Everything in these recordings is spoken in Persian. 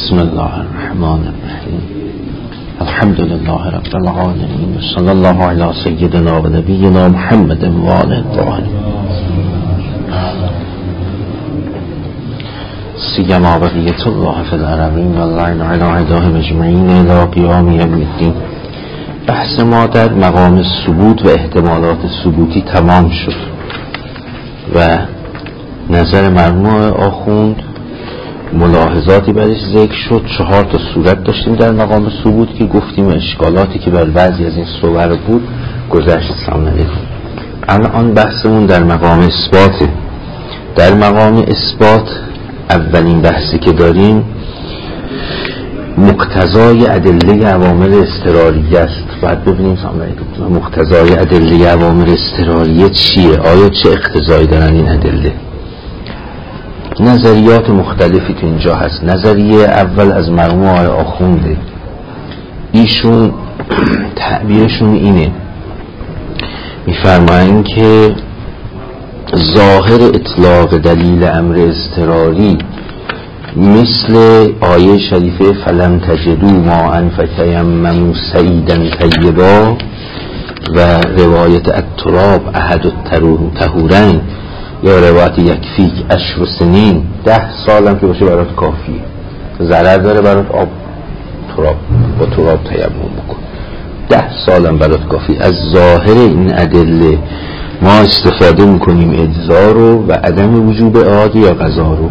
بسم الله الرحمن الرحیم. الحمد لله رب العالمین، صلی الله علی سیدنا و نبینا محمد و آله الطاهرین، سیما بقیة الله فی الارضین و اللعن علی اعدائهم اجمعین الی قیام یوم الدین. بحث ما در مقام ثبوت و احتمالات ثبوتی تمام شد و نظر مرحوم آخوند ملاحظاتی برش ذکر شد. 4 تا صورت داشتیم در مقام ثبوت که گفتیم، اشکالاتی که بر بعضی از این صور بود گذشت. سلام علیکم. الان بحثمون در مقام اثباته. در مقام اثبات اولین بحثی که داریم مقتضای ادله عوامل اضطراریه است. باید ببینیم سلام علیکم مقتضای ادله عوامل اضطراریه چیه؟ آیا چه اقتضایی دارن این ادله؟ نظریات مختلفی تو اینجا هست. نظریه اول از مرحوم آقای آخونده، ایشون تعبیرشون اینه، میفرمایند که ظاهر اطلاق دلیل امر اضطراری مثل آیه شریفه فلم تجدوا ماء فتیمموا صعیدا طیبا و روایت التراب احد الطهورین یا روایت یکفیک 10 سنین، 10 سال هم که باشه برات کافیه، ضرر داره برات آب تراب با تراب تیمم بکن، 10 سال هم برات کافی. از ظاهر این ادله ما استفاده میکنیم اجزا رو و عدم وجوب عادی یا قضا رو.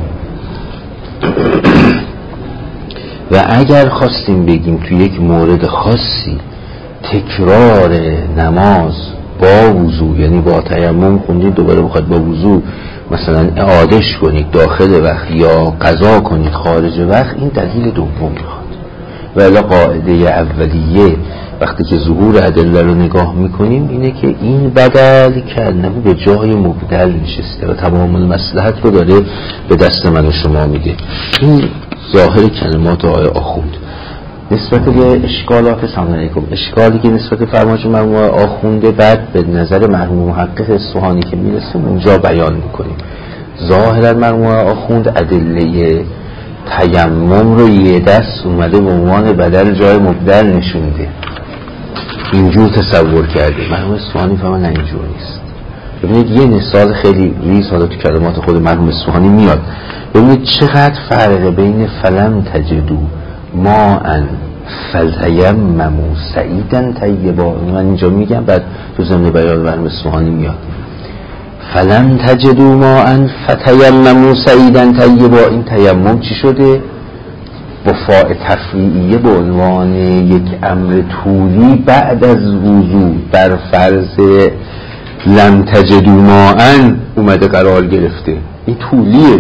و اگر خواستیم بگیم تو یک مورد خاصی تکرار نماز با وضو، یعنی با تیمم خوندید دوباره بخواد با وضو مثلا اعادهش کنید داخل وقت یا قضا کنید خارج وقت، این دلیل دوم میخواد. و الا قاعده اولیه وقتی که ظهور ادله رو نگاه میکنیم اینه که این بدل کنه به جای مبدل نشسته و تمام المصلحت رو داره به دست من و شما میده. این ظاهر کلمات آقای آخوند. نسبت به اشکالات سلام علیکم، اشکالی که نسبت فرمایش مرحوم آخونده بعد به نظر مرحوم محقق اصفهانی که میرسیم اونجا بیان میکنیم. ظاهرا مرحوم آخوند ادله تیمم رو یه دست اومده به عنوان بدل جای مبدل نشونده، اینجور تصور کرده. مرحوم اصفهانی فهمه نه اینجور نیست. ببینید یه مثال خیلی ریز حالا تو کلمات خود مرحوم اصفهانی میاد. ببینید چقدر فرق بین فلم تجدوا ماء فتیمموا صعیدا طیبا، من اینجا میگم بعد تو ضمن بیان مرحوم اصفهانی میاد فلم تجدوا ماء فتیمموا صعیدا طیبا. این تیمم چی شده؟ با فاء تفریعیه به عنوان یک امر طولی بعد از وضو بر فرض لم تجدوا ماء اومده قرار گرفته، این طولیه.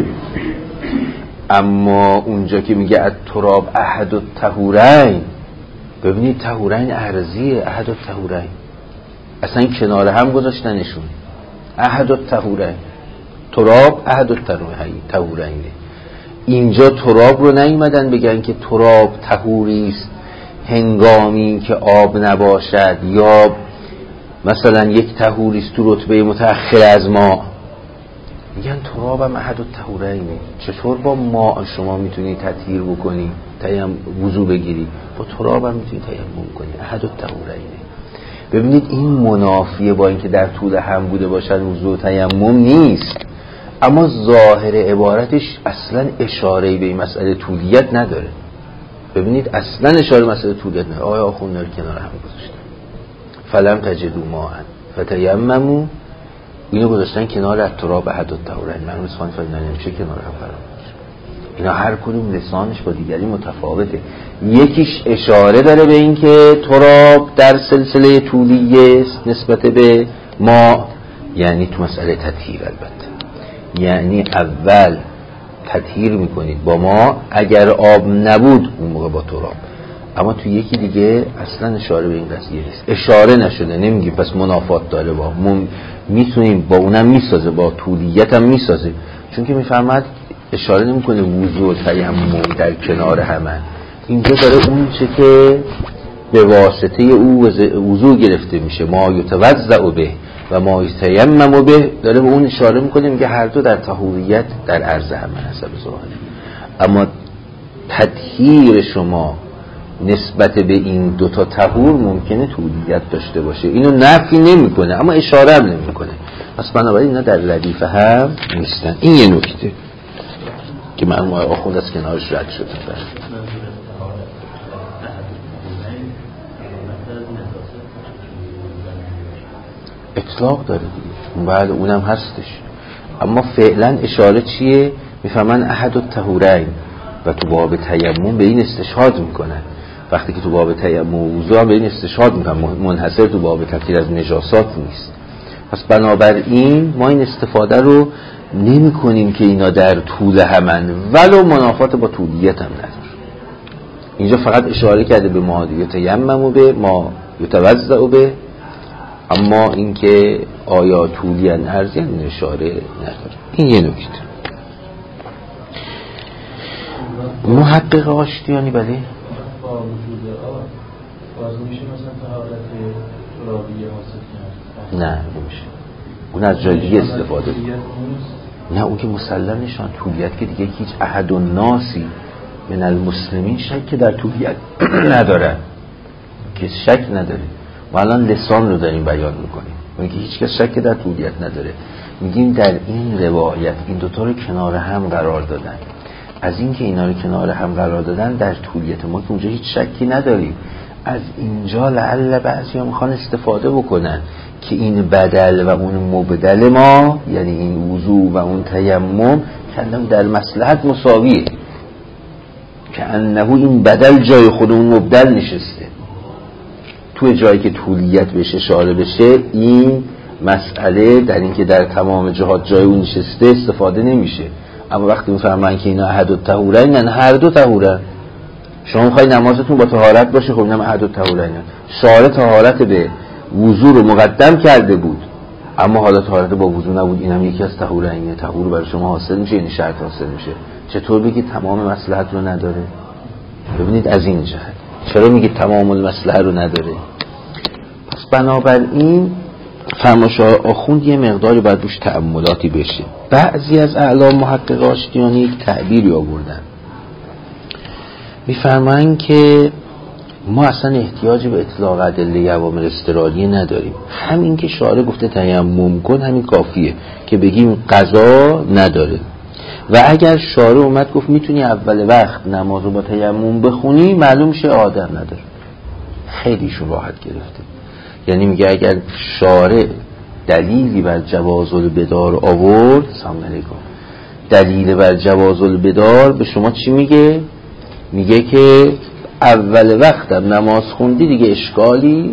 اما اونجا که میگه التراب احد الطهورین، ببینید طهورین عرضیه، احد الطهورین اصلا کنار هم گذاشتنشون، احد الطهورین تراب احد الطهورین. اینجا تراب رو نیومدن بگن که تراب طهوری است هنگامی که آب نباشد یا مثلا یک طهوری است تو رتبه متأخر از ما، میگن تراب هم احد الطهورینه. چطور با ماء شما میتونی تطهیر بکنی وضو بگیری، با تراب هم میتونی تیمم کنی، احد الطهورینه. ببینید این منافیه با اینکه در طول هم بوده باشن وضو و تیمم نیست، اما ظاهر عبارتش اصلا اشاره به این مسئله طولیت نداره. ببینید اصلا اشاره به مسئله طولیت نداره. آقای آخوند رو کنار هم گذاشتن، فلم تجدوا ماء فتیمموا، اینو گذاشتن کنار التراب احد الطهورین. من اصلا فکر نمیشه کنار هم قرار بشه. اینا هر کدوم لسانش با دیگری متفاوته. یکیش اشاره داره به این که تراب در سلسله طولیه نسبت به ما، یعنی تو مسئله تطهیر البته، یعنی اول تطهیر میکنید با ما، اگر آب نبود اون موقع با تراب. اما تو یکی دیگه اصلا اشاره به این قضیه نیست، اشاره نشده، نمیگیم پس منافات داره با میتونیم با اونم میسازه، با طولیت هم میسازه، چون که میفرماد اشاره نمیکنه وضو و تیمم در کنار همه. اینجا داره اون چه که به واسطه او وضو گرفته میشه، ما یتوضأ به و ما یتیمم به، داره به اون اشاره میکنه، میگه هر دو در طهوریت در عرض همه حسب ظاهر. اما تطهیر شما نسبت به این دوتا طهور ممکنه طولیت داشته باشه، اینو نفی نمیکنه اما اشاره هم نمیکنه. پس بنابراین اینا در ردیف هم نیستن. این یه نکته که مرحوم آخوند از کنارش رد شدن. اطلاق داره دیگه، بعد اونم هستش، اما فعلا اشاره چیه؟ میفهمن احد الطهورین و تو باب تیمم به این استشهاد میکنن. وقتی که تو باب تیمم و وضو به این استشهاد میکنن، منحصر تو باب تطهیر از نجاسات نیست. پس بنابراین ما این استفاده رو نمی کنیم که اینا در طول همن، ولو منافات با طولیت هم نداره. اینجا فقط اشاره کرده به ما یتیمم و به ما یتوضأ و به، اما اینکه آیا طولی ان عرضی هم اشاره نداره. این یه نکته. محقق آشتیانی بله با وجود آب باز میشه مثلا طهارت ترابیه حاصل کرد؟ نه نمیشه، اون از جای دیگه استفاده بود. نه اون که مسلم نشان طولیت که دیگه هیچ احد و ناسی من المسلمین شک در طولیت نداره، که شک نداره. ما الان لسان رو داریم بیان میکنیم، اون که هیچ کس شک در طولیت نداره. میگیم در این روایت این دوتا رو کنار هم قرار دادن. از این که اینا رو کنار هم قرار دادن در طولیت ما که اونجا هیچ شکی نداریم. از اینجا لعل بعضی هم میخوان استفاده بکنن که این بدل و اون مبدل ما، یعنی این وضو و اون تیمم کندم در مصلحت مساویه، که انه این بدل جای خود اون مبدل نشسته. توی جایی که طولیت بشه اشاره بشه، این مسئله در این که در تمام جهات جای اون نشسته استفاده نمیشه. اما وقتی میفهمن که اینا احد الطهورین، نه هر دو طهورن. شما میخوای نمازتون با طهارت باشه، خب اینم احد الطهورین. شارع طهارت به وضو رو مقدم کرده بود، اما حالا طهارت با وضو نبود، اینم یکی از طهورینه. طهور برای شما حاصل میشه، یعنی شرط حاصل میشه. چطور بگید تمام مصلحت رو نداره؟ ببینید از این جهت چرا میگید تمام المصلحه رو نداره. پس بنابراین فرمایش‌های آخوند یه مقداری باید روش تأملاتی بشه. بعضی از اعلام محقق آشتیانی یک تعبیری آوردن، میفرمایند که ما اصلا احتیاج به اطلاق ادله اوامر اضطراریه نداریم. همین که شارع گفته تیمم کن همین کافیه که بگیم قضا نداره. و اگر شارع اومد گفت میتونی اول وقت نمازو با تیمم بخونی، معلوم شه آدم نداره. خیلیشون راحت گرفته. یعنی میگه اگر شارع دلیلی بر جواز البدار آورد، سلام علیکم، دلیل بر جواز البدار به شما چی میگه؟ میگه که اول وقتم نماز خوندی دیگه اشکالی،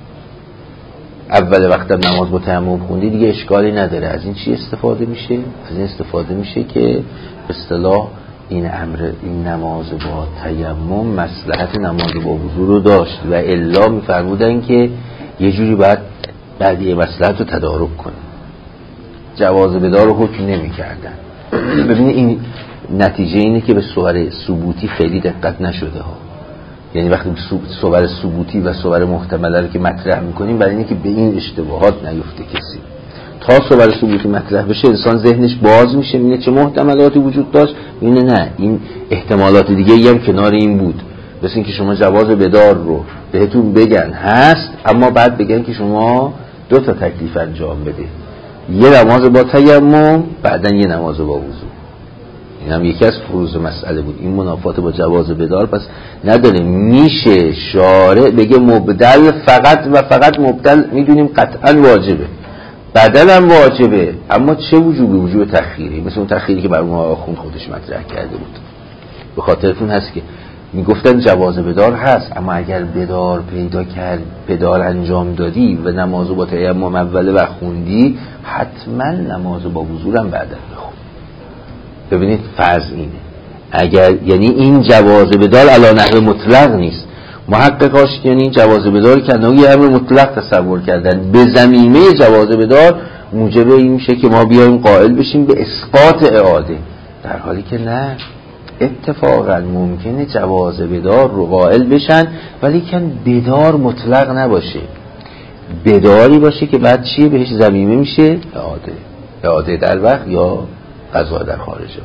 اول وقتم نماز با تیمم خوندی دیگه اشکالی نداره. از این چی استفاده میشه؟ از این استفاده میشه که به اصطلاح این امر، این نماز با تیمم مصلحت نماز با وضو رو داشت و الا میفرمودن که یه جوری باید بعدی مصلحت رو تدارک کنه، جواز بدار رو حکم نمی کردن. ببینید این نتیجه اینه که به صور ثبوتی خیلی دقت نشده ها. یعنی وقتی صور ثبوتی و صور محتمله رو که مطرح میکنیم برای اینه که به این اشتباهات نیفته کسی. تا صور ثبوتی مطرح بشه انسان ذهنش باز میشه، میگه چه محتملاتی وجود داشت، میگه نه این احتمالات دیگه هم کنار این بود. مثل این که شما جواز بدار رو بهتون بگن هست، اما بعد بگن که شما 2 تا تکلیف انجام بده، یه نماز با تیمم بعدن یه نماز با وضو. این هم یکی از فروض مسئله بود. این منافات با جواز بدار پس نداره. میشه شارع بگه مبدل فقط و فقط مبدل میدونیم قطعا واجبه، بدل هم واجبه، اما چه وجوب تخییری، مثل اون تخییری که برای ما آخوند خودش مطرح کرده بود. به خاطرتون هست که میگفتن جواز بدار هست، اما اگر بدار پیدا کرد، بدار انجام دادی و نمازو با تیمم اول وقت خوندی، حتما نمازو با وضو هم بعداً بخون. ببینید فرض اینه، اگر یعنی این جواز بدار علی نحو مطلق نیست. محققاش یعنی جواز بدار کنه یه امر مطلق تصور کردن، به ضمیمه جواز بدار موجب این میشه که ما بیایم قائل بشیم به اسقاط اعاده، در حالی که نه، اتفاقا ممکنه جواز بدار رو قائل بشن ولی کن بدار مطلق نباشه، بداری باشه که بعد چیه بهش ضمیمه میشه اعاده در وقت یا قضا در خارج وقت.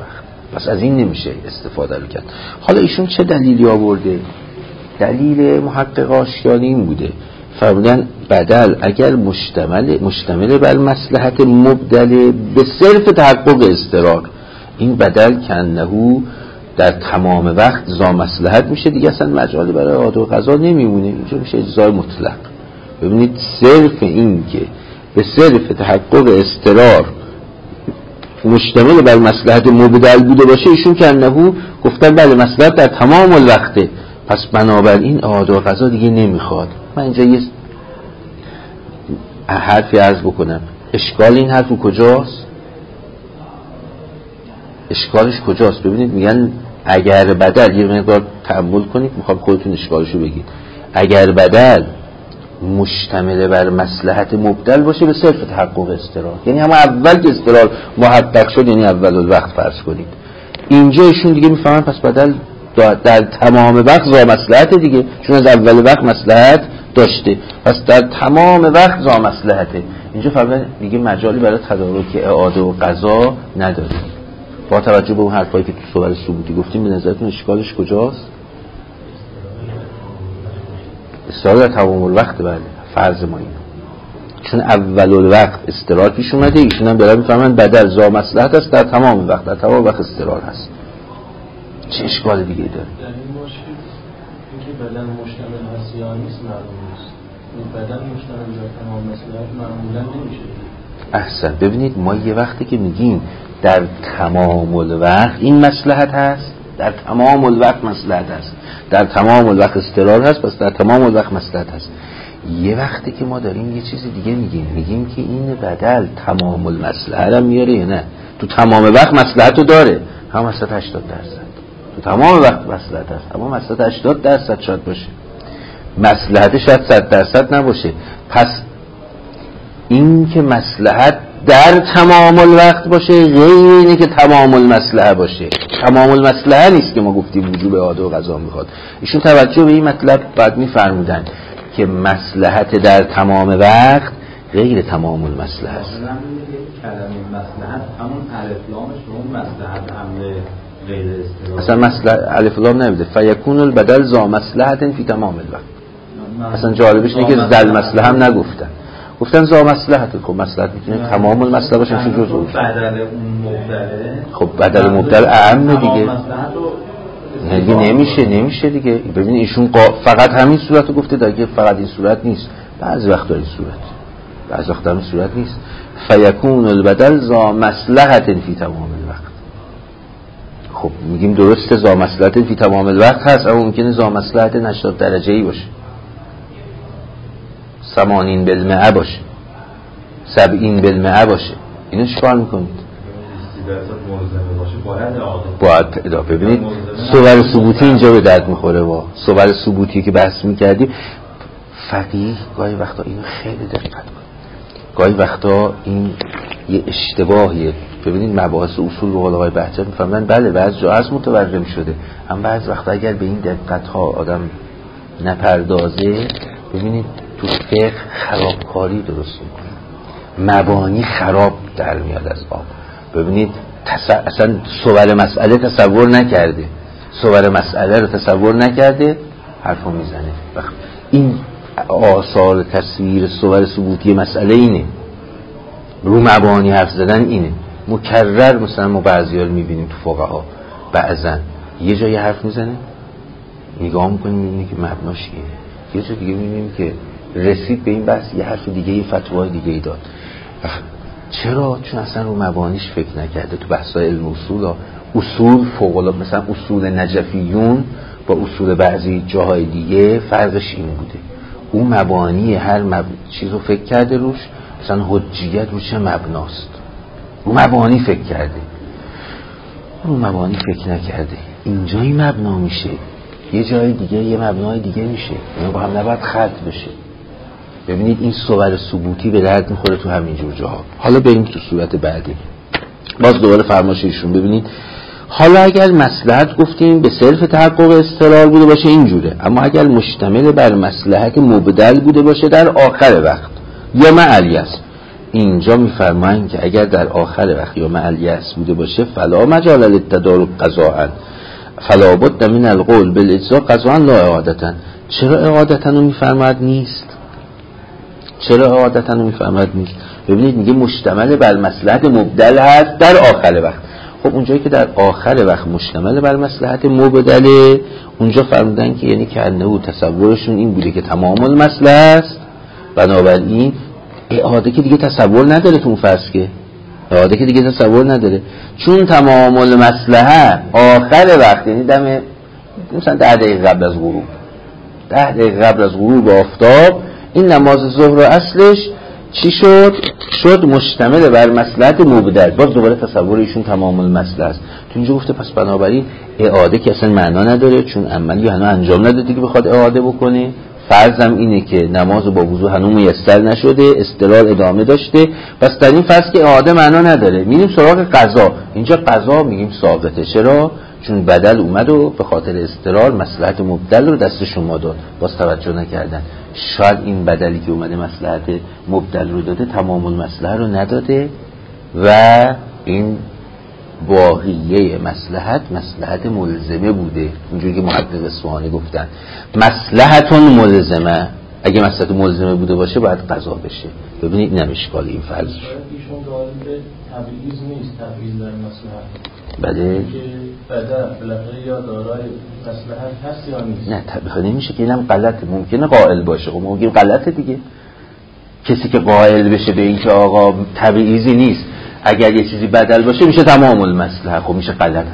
پس از این نمیشه استفاده رو کرد. حالا ایشون چه دلیلی آورده؟ دلیل محقق آشکاری این بوده، فرمودن بدل اگر مشتمل بر مصلحت مبدل به صرف تحقق اضطرار، این بدل کنهو در تمام وقت ذا مصلحت میشه دیگه، اصلا مجالی برای عادة و قضا نمیمونه، اینجا میشه اجزای مطلق. ببینید صرف این که به صرف تحقق اضطرار مشتمل بر مصلحت مبدل بوده باشه، ایشون کنهو گفتن بله مصلحت در تمام الوقته، پس بنابراین عادة و قضا دیگه نمیخواد. من اینجا یه حرفی عرض بکنم، اشکال این حرف کجاست؟ اشکالش کجاست؟ ببینید میگن اگر بدل، یه مقدار تأمل کنید، میخوام خودتون اشکالشو بگید. اگر بدل مشتمل بر مصلحت مبدل باشه به صرف تحقق اضطرار، یعنی هم اول که اضطرار محقق شد، یعنی اول الوقت فرض کنید، اینجا ایشون دیگه میفهمن پس بدل در تمام وقت ذا مصلحت دیگه، چون از اول وقت مصلحت داشته، پس در تمام وقت ذا مصلحته. اینجا فهمیدن دیگه مجالی برای تدارک اعاده و قضا نداره. با توجه به اون حرفایی که تو صور ثبوتی گفتیم، به نظرتون اشکالش کجاست؟ استرار در تمام الوقت، بله فرض ما اینه، چون اول الوقت استرار پیش اومده، ایشون هم دارن میفهمن بدل ذا مصلحت است در تمام وقت، در تمام وقت استرار هست. چه اشکال دیگه داره؟ در این مشکل اینکه بدن مشتمل هست یا نیست معلوم نیست. بدن مشتمل در تمام مصلحت معمولا نمیشه. احسن. ببینید ما یه وقتی که میگیم در تمام الوقت این مصلحت هست، در تمام الوقت مصلحت هست، در تمام الوقت استرار هست، پس در تمام الوقت مصلحت هست. یه وقتی که ما داریم یه چیز دیگه میگیم که این بدل تمام المصلحت هم میاره یا نه، تو تمام وقت مصلحت رو داره، هم مصلحت 80%، تو تمام وقت مصلحت هست، اما مصلحت 80% شاید باشه، مصلحت شاید 100% نباشه. پس این که مصلحت در تمام الوقت باشه غیر اینه که تمام المصلحه باشه. تمام المصلحه نیست که ما گفتیم وجوب عادة و قضا میخواد. ایشون توجه به این مطلب بعد میفرمودن که مصلحت در تمام وقت غیر تمام المصلحه است. کلمه مصلحت همون الف لامش به اون مصلحت امر غیر استقلال، اصلا مصلحت الف لام نمیده، فیکون البدل ذا مصلحت فی تمام الوقت. اصلا جالبش اینه که ذل مصلحه هم نگفتن، گفتن ذا مصلحت. خب مصلحت میتونه تمام المصلحه باشه، میشه جزء باشه. بدل اون مبدله، خب بدل مبدل اعم دیگه، دیگه نمیشه دیگه. ببین ایشون فقط همین صورت رو گفته، دیگه فقط این صورت نیست، بعضی وقت این صورت، بعضی وقت این صورت نیست. فیکون البدل ذا مصلحت فی تمام الوقت. خب میگیم درسته ذا مصلحت فی تمام الوقت هست، اما ممکنه ذا مصلحت 80 درجه‌ای باشه، 80 بالمئه باشه، 70 بالمئه باشه. اینو چیکار میکنید؟ باید اضافه. ببینید صور ثبوتی اینجا به درد میخوره. با صور ثبوتی که بحث میکردیم، فقیه گاهی وقتا اینو خیلی دقت کنه، گاهی وقتا این یه اشتباهیه. ببینید مباحث اصول رو آقای بهجت میفهمن، بله بعض جا از متورم شده، اما بعض وقتا اگر به این دقت ها آدم نپردازه، ببینید تو فقه خرابکاری درست میکنه، مبانی خراب در میاد از آب. ببینید اصلا صور مسئله تصور نکرده، صور مسئله رو تصور نکرده، حرفو میزنه. این آثار تصویر صور ثبوتی مسئله اینه، رو مبانی حرف زدن اینه. مکرر مثلا ما بعضی‌ها رو میبینیم تو فقها، بعضن یه جایی حرف میزنه، نگاه میکنیم میبینیم که مبناش اینه، یه جا دیگه میبینیم که رسید به این بحث یه حرف دیگه، یه فتوای دیگه ای داد. چرا؟ چون اصلا رو مبانیش فکر نکرده. تو بحث‌های علم اصول فوق‌العاده، مثلا اصول نجفیون با اصول بعضی جاهای دیگه فرقش این بوده، اون مبانی هر چیز رو فکر کرده روش، مثلا حجیت رو چه مبناست، رو مبانی فکر کرده، رو مبانی فکر نکرده. اینجایی مبنا میشه، یه جای دیگه یه مبنای دیگه میشه، اینا با هم نباید خلط بشه. ببینید این صور ثبوتی به درد میخوره تو همین جور جاها. حالا بریم تو صورت بعدی، باز دوباره فرمایش ایشون. ببینید حالا اگر مصلحت گفتیم به صرف تحقق استقلال بوده باشه اینجوره، اما اگر مشتمل بر مصلحت مبدل بوده باشه در آخر وقت یا معلی است، اینجا میفرمایند که اگر در آخر وقت یا مع الیأس بوده باشه فلا مجال للتدارک قضاء فلا بد من القول بالاجزاء قضاء لا اعادة. چرا اعادة رو میفرماید نیست؟ چرا اعادة رو میفرماید نیست؟ ببینید میگه مشتمل بر مصلحت مبدل هست در آخر وقت. خب اونجایی که در آخر وقت مشتمل بر مصلحت مبدله، اونجا فرمودن که یعنی که انه تصورشون این بوده که تمام المصلحه است، بنابراین اعاده که دیگه تصور نداره تو اون فصل، که اعاده که دیگه تصور نداره، چون تمام المصلحه آخر وقت، یعنی دم مثلا 10 دقیقه قبل از غروب، 10 دقیقه قبل از غروب آفتاب، این نماز ظهر اصلش چی شد؟ شد مشتمل بر مصلحت مبدل. باز دوباره تصور ایشون تمام المصلحه است. تو اینجا گفته پس بنابراین اعاده که اصلا معنا نداره، چون عملی هنوز انجام نداده که بخواد اعاده بکنه. فرضم اینه که نماز با وضو هنوز میسر نشده، استقرار ادامه داشته، پس در این فصل که اعاده معنا نداره. میریم سراغ قضا. اینجا قضا میگیم ساقطه. چرا؟ چون بدل اومد و به خاطر استقرار مصلحت مبدل رو دست شما داد، باز توجه نکردن. شاید این بدلی که اومده مصلحت مبدل رو داده تمام المصلحه رو نداده و این باقیه مصلحت ملزمه بوده. اینجوری که محقق اصفهانی گفتن مصلحتون ملزمه، اگه مصلحت ملزمه بوده باشه باید قضا بشه. ببینید این اشکال این فرض شد. ایشون قائل تبعیض نیست، تبعیض در مصلحت. بله که بدل بالاخره یا دارای مصلحت هست یا نیست. نه طبیعی نمیشه که اینم غلطه. ممکنه قائل باشه، خب ما میگیم غلطه دیگه. کسی که قائل بشه به این که آقا تبعیضی نیست، اگر یه چیزی بدل باشه میشه تمام المصلحه، خب میشه غلط.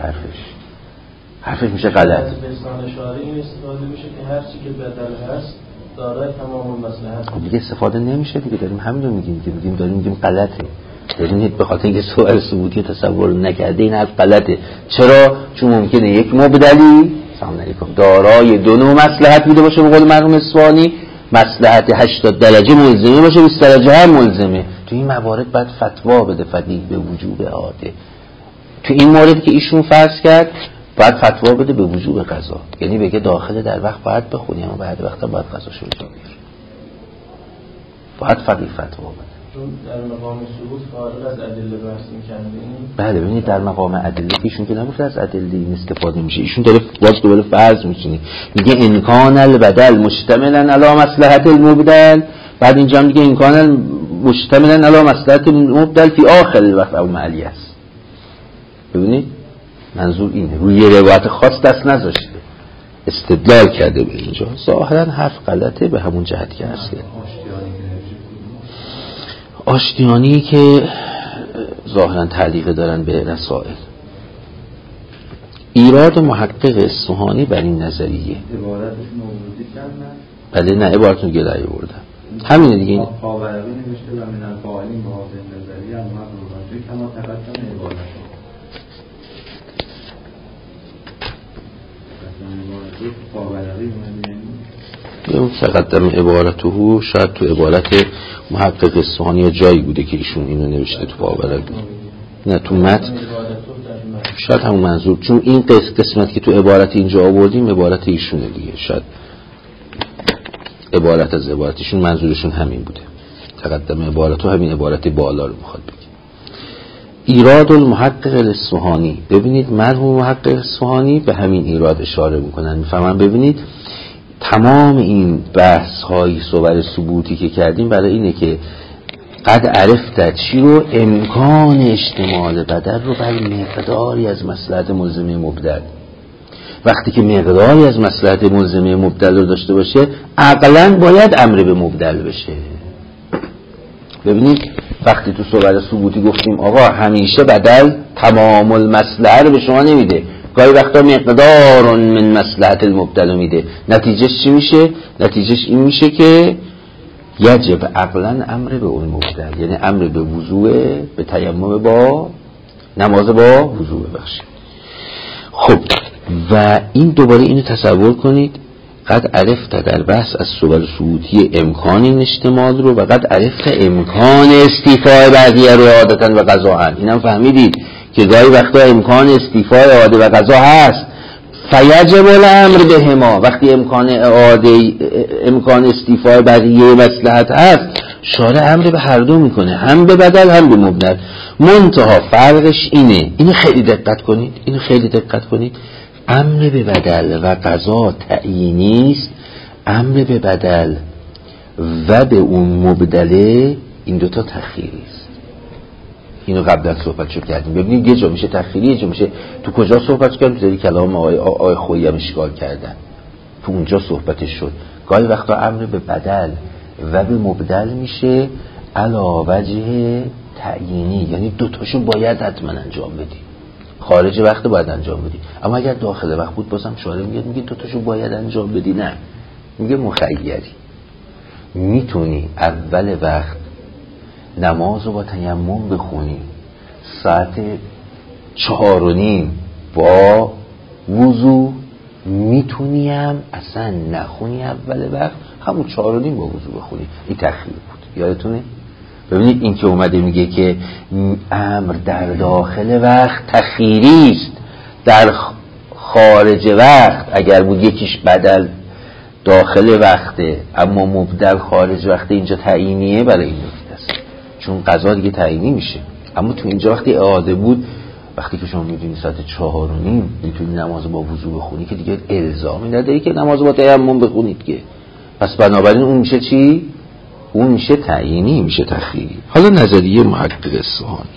حرفش میشه غلط. از لسان اشاره این استفاده میشه که هر چی که بدل هست دارای تمام المصلحت. خب دیگه استفاده نمیشه دیگه، داریم همین رو میگیم که داریم غلطه. داریم به خاطر اینکه سوال ثبوتی تصور نکرده این حرف غلطه. چرا؟ چون ممکنه یک مبدلی سلام علیکم دارای دو نوع مصلحت بوده باشه، به قول مرحوم اصفهانی مصلحت 80 درجه ملزمه باشه، 20 درجه هم ملزمه. تو این موارد باید فتوا بده فقیه به وجوب اعاده. تو این مورد که ایشون فرض کرد باید فتوا بده به وجوب قضا، یعنی بگه داخل در وقت باید بخونی اما بعد وقت باید قضا شروع کنی. باید فقیه فتوا بده. چون در مقام ثبوت فارغ از ادله بحث می‌کنیم. بله ببینید در مقام ادله ایشون که نگفته از ادله این استفاده میشه، ایشون داره باز دوباره فرض می‌کنه، میگه امکان البدل مشتملا علی مصلحت المبدل، بعد اینجا میگه امکان مشتملا علی مصلحت المبدل فی آخر الوقت او معلی است. ببینید منظور اینه، روی روایت خاص دست نذاشته، استدلال کرده به اینجا. ظاهرا حرف غلطه به همون جهت که هست. آشتیانی که ظاهرا تعلیق دارن به رسائل. ایراد محقق اصفهانی بر این نظریه بله نه عبارتون گلایه بردم همینه دیگه. این پاورقی نوشته و من القائلین به هذه النظریه اما راجع کما تقدم عبارت پاورقی اون تقدم عبارته شاید تو عبارت محقق اصفهانی یا جایی بوده که ایشون اینو نوشته تو پاورقی، نه تو متن شاید همون منظور، چون این قسمت که تو عبارت اینجا آوردیم عبارت ایشونه دیگه، شاید عبارت از عبارتشون منظورشون همین بوده. تقدم عبارتو همین عبارت بالا رو میخواد بگه. ایراد المحقق الاصفهانی، ببینید مرحوم محقق اصفهانی به همین ایراد اشاره میکنن، میفهمن. ببینید تمام این بحث های صور ثبوتی که کردیم برای اینه که قد عرفت چی رو؟ امکان اشتمال بدل رو بر مقداری از مصلحت ملزمه مبدل. وقتی که مقداری از مصلحت ملزمه مبدل رو داشته باشه عقلاً باید امر به مبدل بشه. ببینید وقتی تو صور ثبوتی گفتیم آقا همیشه بدل تمام المصلحه رو به شما نمیده، گاهی وقتا مقدار من مصلحت المبدل میده، نتیجهش چی میشه؟ نتیجهش این میشه که یجب عقلاً امر به اون مبدل، یعنی امر به وضوء به تیمم با نماز با وضوء بخشید. خب و این دوباره اینو تصور کنید، قد عرفت در بحث از صور ثبوتی امکان این اشتمال رو و قد عرفت امکان استیفای بقیه رو عادتاً و قضاءً. اینم فهمیدید که گاهی وقتا امکان استیفای اعاده و قضا هست، فیجب الامر بهما، وقتی امکان اعاده امکان استیفای بقیه مصلحت هست شارع امر به هر دو میکنه، هم به بدل هم به مبدل. منتها فرقش اینو خیلی دقت کنید، اینو خیلی دقت کنید. امر به بدل و قضا تعیینی است، امر به بدل و به اون مبدله این دوتا تخییری است. اینو قبلا صحبتشو کردیم. ببینید یه جا میشه تخییری، یه جا میشه. تو کجا صحبت کردیم؟ تو کلام آقای خویی هم اشکال کردن، تو اونجا صحبتش شد. گاهی وقتا امر به بدل و به مبدل میشه علا وجه تعیینی، یعنی دوتاشو باید حتما انجام بدی، خارج وقت باید انجام بدی. اما اگر داخل وقت بود بازم شارع میگه دوتاشو باید انجام بدی، نه، میگه مخیری. میتونی اول وقت نماز رو با تیمم بخونی، ساعت 4:30 با وضو، میتونی هم اصلا نخونی اول وقت، همون 4:30 با وضو بخونی. این تخییر بود، یادتونه؟ ببینید این که اومده میگه که امر در داخل وقت تخییری است، در خارج وقت اگر بود یکیش بدل داخل وقته اما مبدل خارج وقته، اینجا تعیینیه برای این نکته است، چون قضا دیگه تعیینی میشه. اما تو اینجا وقتی اعاده بود، وقتی که شما میدونی ساعت 4:30 میتونی نماز با وضو بخونی که دیگه الزامی نداری که نماز با تیمم بخونید که، پس بنابراین اون میشه چی؟ اون میشه تعیینی، میشه تخییری. حالا نظریه محقق اصفهانی.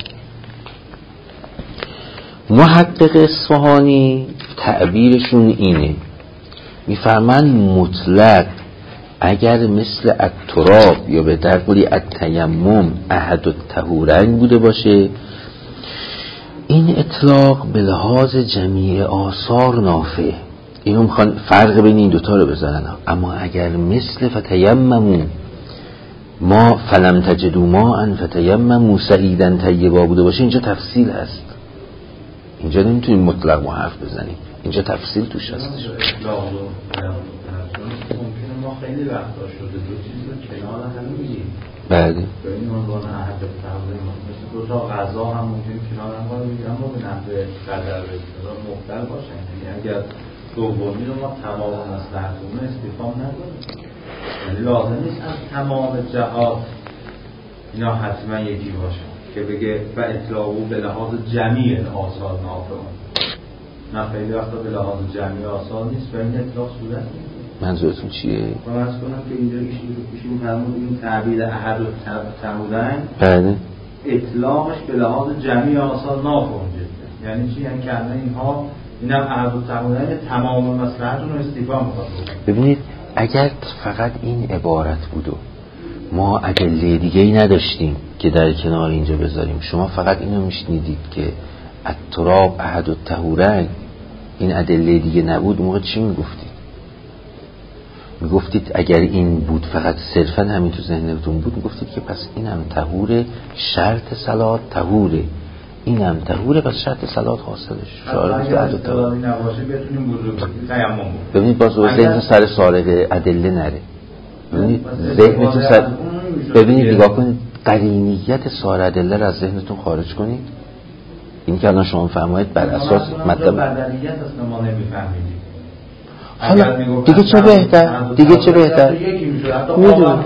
محقق اصفهانی تعبیرشون اینه، میفرمان مطلق اگر مثل التراب یا به در قولی التیمم احد الطهورین بوده باشه، این اطلاق به لحاظ جمیع آثار نافع. اینو میخوان فرق بین این دوتا رو بزنن. اما اگر مثل فتیممو ما فلم تجدوا ماء فتیمموا صعیدا طیبا بوده باشه، اینجا تفصیل هست، اینجا نمیتونیم مطلق ما حرف بزنیم، اینجا تفصیل توش هست. ممکنه ما خیلی وقتا شده دو چیز رو کنار هم میگیم، بله، به این عنوان احد الطهورین، مثل دو تا غذا هم ممکنه کنار هم بگیم، اما به نحو قدر اصطلاح مبدل باشه. یعنی اگر دومی رو ما تمام مصلحتونه استفهام نداریم، یعنی لازم نیست از تمام جهات اینا حتما یکی باشه که بگه و اطلاقو به لحاظ جمیع آثار نافعون. نه، خیلی وقتا به لحاظ جمیع آثار نیست و این اطلاق صورت نیست. منظورتون چیه؟ من از کنم که اینجا ایشون فرمود این تعبیر احد الطهورین بله، اطلاقش به لحاظ جمیع آثار نافعون جدا. یعنی چی؟ یعنی که اینها اینم احد الطهورین تمام مصلحتون رو استفاده می‌کنه. ببینید اگر فقط این عبارت بود و ما ادله دیگه‌ای نداشتیم که در کنار اینجا بذاریم، شما فقط اینو میشنیدید که التراب احد الطهورین، این ادله دیگه نبود، موقع چی میگفتید؟ میگفتید اگر این بود فقط صرفا همین تو ذهنتون بود، میگفتید که پس اینم طهوره، شرط صلات طهوره، اینم طهوره، پس شرط صلات حاصلش. اگر اصطلاحی نباشه بتونیم بزرگ تیمم بکنیم. ببینید باز ذهن سر سارق ادله نره. ببینید ذهنتون سر، ببینید نگاه کنید قرینیت سار ادله رو از ذهنتون خارج کنید. این که الان شما فرمایید بر اساس مطلب بدلیت اصلا ما نمیفهمیدیم. حالا دیگه چه بهتر، دیگه چه بهتر میدونم.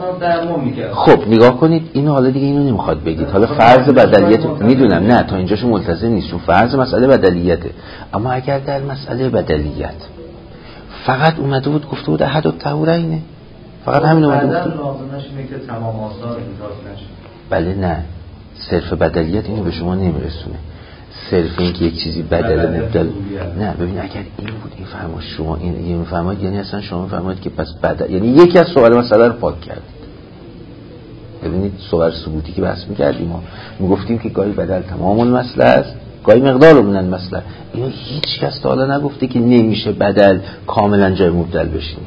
خب نگاه کنید اینو، حالا دیگه اینو نمیخواد بگید، حالا فرض بدلیت میدونم، نه تا اینجاشو ملتزم نیست چون فرض مسئله بدلیته. اما اگر در مسئله بدلیت فقط اومده بود گفته بود احد الطهورین، فقط همین اومده بود، لازمش اینه که تمام آثار انتاز نشه. بله نه، صرف بدلیت اینو به شما نمیرسونه. صرف این که یک چیزی بدل مبدل، نه ببین اگر این بود این فرمایش شما این فرمایید، یعنی اصلا شما فرمایید که پس بدل، یعنی یکی از صور مسئله رو پاک کردید. ببینید صور ثبوتی که بحث می‌کردیم ما میگفتیم که گاهی بدل تمام المسئله است، گاهی مقدار من المسئله. اینو هیچ کس تا حالا نگفته که نمیشه بدل کاملا جای مبدل بشین.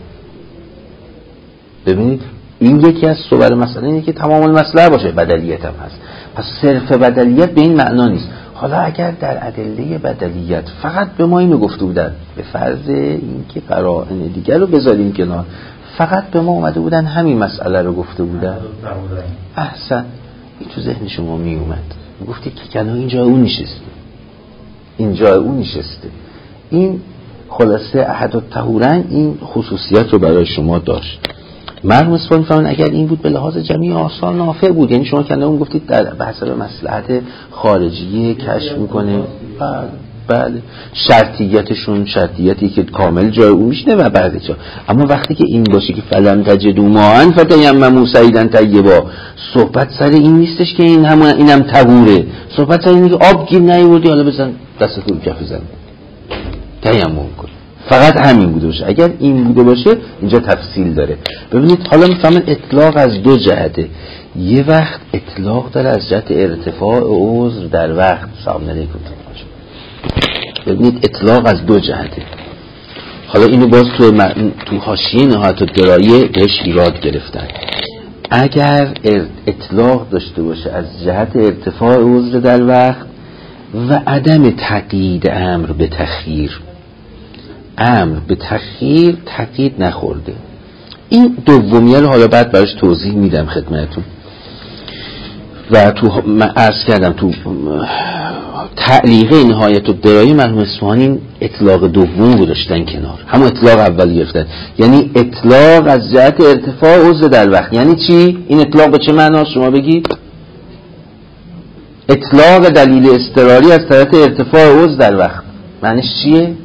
ببینید این یکی از صور مسئله اینه که تمام المسئله باشه، بدلیت هم هست. پس صرف بدلیت به این معنا نیست. حالا اگر در ادله بدلیت فقط به ما اینو گفته بودن، به فرض این که قرائن دیگر رو بذاریم کنار، فقط به ما اومده بودن همین مسئله رو گفته بودن، احسن، این تو ذهن شما می اومد، گفتید که کنار اینجا اون نشسته، اینجا اون نشسته. این خلاصه احد الطهورین این خصوصیت رو برای شما داشت. مرحوم اصفهانی فرمان اگر این بود به لحاظ جمعی آثار نافع بود، یعنی شما کنده اون گفتید در حسب مصلحت خارجی کشف میکنه، بله شرطیتشون شرطیتی که کامل جای اون میشنه و بعد جا. اما وقتی که این باشه که فلم تجدوا ماء فتیمموا صعیدا طیبا، صحبت سر این نیستش که اینم طهوره، صحبت سر اینه که آب گیر نیوردی حالا بزن دستت رو کف زمین تیمم کن، فقط همین بوده باشه. اگر این بوده باشه اینجا تفصیل داره. ببینید حالا میفهمن اطلاق از دو جهته. یه وقت اطلاق داره از جهت ارتفاع عذر در وقت. سلام علیکم. ببینید اطلاق از دو جهته. حالا اینو باز تو حاشیه نهایت الدرایه بهش ایراد گرفتن. اگر اطلاق داشته باشه از جهت ارتفاع عذر در وقت و عدم تقیید امر به تخییر، امر به تخییر تقیید نخورده، این دومیه رو حالا بعد براش توضیح میدم خدمتتون. و تو من عرض کردم تو تعلیقه نهایت الدرایه مرحوم اصفهانی اطلاق دوم رو داشتن کنار، همون اطلاق اولی گرفتن. یعنی اطلاق از جهت ارتفاع عضو در وقت. یعنی چی؟ این اطلاق به چه معناست شما بگید؟ اطلاق دلیل اضطراری از طرف ارتفاع عضو در وقت معنیش چیه؟ حتی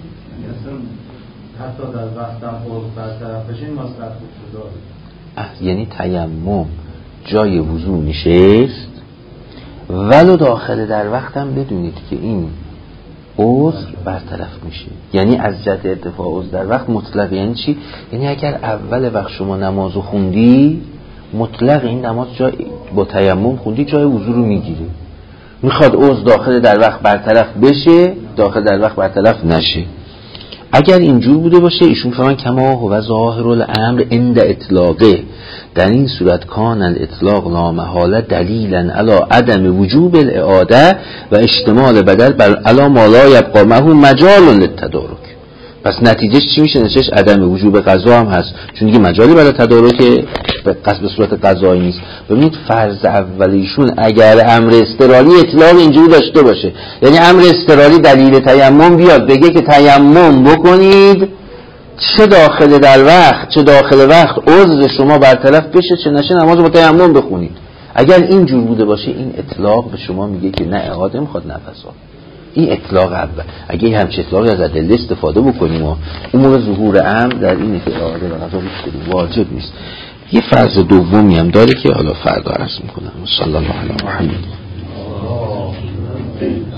در وقت هم عضو برطرف بشه این مصرف شده. یعنی تیمم جای وضو نشست ولو داخل در وقت هم بدونید که این عذر برطرف میشه. یعنی از جهت ارتفاع عذر در وقت مطلق. یعنی چی؟ یعنی اگر اول وقت شما نمازو خوندی مطلق این نماز جای با تیمم خوندی جای وضو رو میگیره. میخواد عذر داخل در وقت برطرف بشه، داخل در وقت برطرف نشه. اگر اینجور بوده باشه ایشون فهمن کما هو ظاهر الامر عند اطلاقه، در این صورت کان الاطلاق لا محاله دلیلا علی عدم وجوب الاعاده و اشتمال بدل بر علی ما لا یبقى معه مجال للتدارک. پس نتیجهش چی میشه؟ نتیجهش عدم وجوب قضا هم هست، چون دیگه مجالی برای تدارک به صورت قضایی نیست. ببینید فرض اولیشون اگر امر اضطراری اطلاق اینجوری داشته باشه، یعنی امر اضطراری دلیل تیمم بیاد بگه که تیمم بکنید چه داخل در وقت چه داخل وقت عضو شما برطرف بشه، چه نشه نماز با تیمم بخونید. اگر اینجور بوده باشه این اطلاق به شما میگه که نه اعاده میخواد نفسا. این اطلاق اول. اگه همچه اطلاقی از ادله استفاده بکنیم و امور ظهور امر در این اعاده و قضا واجب نیست. یه فرض دومی هم داره که حالا فردا عرض میکنم. صلی الله علیه و محمد.